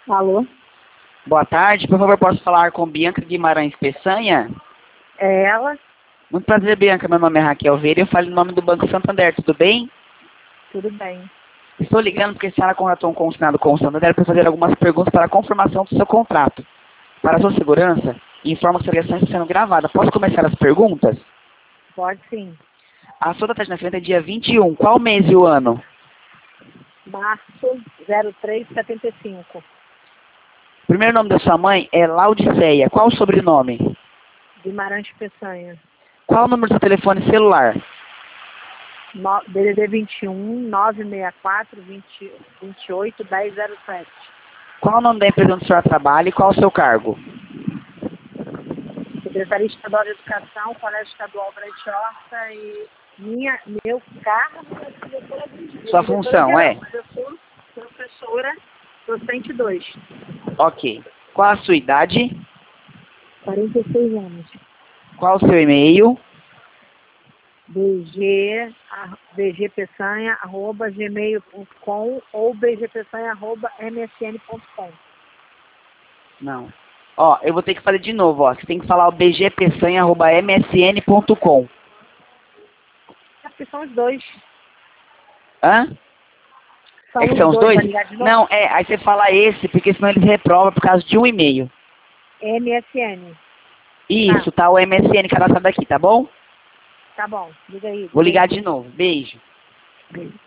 Alô? Boa tarde, por favor, posso falar com Bianca Guimarães Peçanha? É ela? Muito prazer, Bianca. Meu nome é Raquel Vieira e eu falo em nome do Banco Santander. Tudo bem? Tudo bem. Estou ligando porque a senhora contratou um consignado com o Santander para fazer algumas perguntas para a confirmação do seu contrato. Para a sua segurança, informo que essa ligação está sendo gravada. Posso começar as perguntas? Pode sim. A sua data de nascimento é dia 21. Qual mês e o ano? Março 0375. O primeiro nome da sua mãe é Laudiceia. Qual o sobrenome? Guimarães Peçanha. Qual o número do seu telefone celular? DDD 21 964 28 1007. Qual o nome da empresa onde a senhora trabalha e qual o seu cargo? Secretaria Estadual de Educação, Colégio Estadual Brete Horta e meu cargo é diretora de Sua função é? mas eu sou professora docente 2. Ok. Qual a sua idade? 46 anos. Qual o seu e-mail? bgpeçanha@gmail.com ou bgpeçanha@msn.com. Não. Ó, eu vou ter que fazer de novo, ó. Você tem que falar o bgpeçanha@msn.com. Acho que são os dois. Hã? É que são os dois? Vai ligar de novo? Não, aí você fala esse, porque senão eles reprovam por causa de um e-mail. MSN. Isso, tá o MSN cadastrado aqui, tá bom? Tá bom, liga aí. Vou ligar de novo. Beijo. Beijo.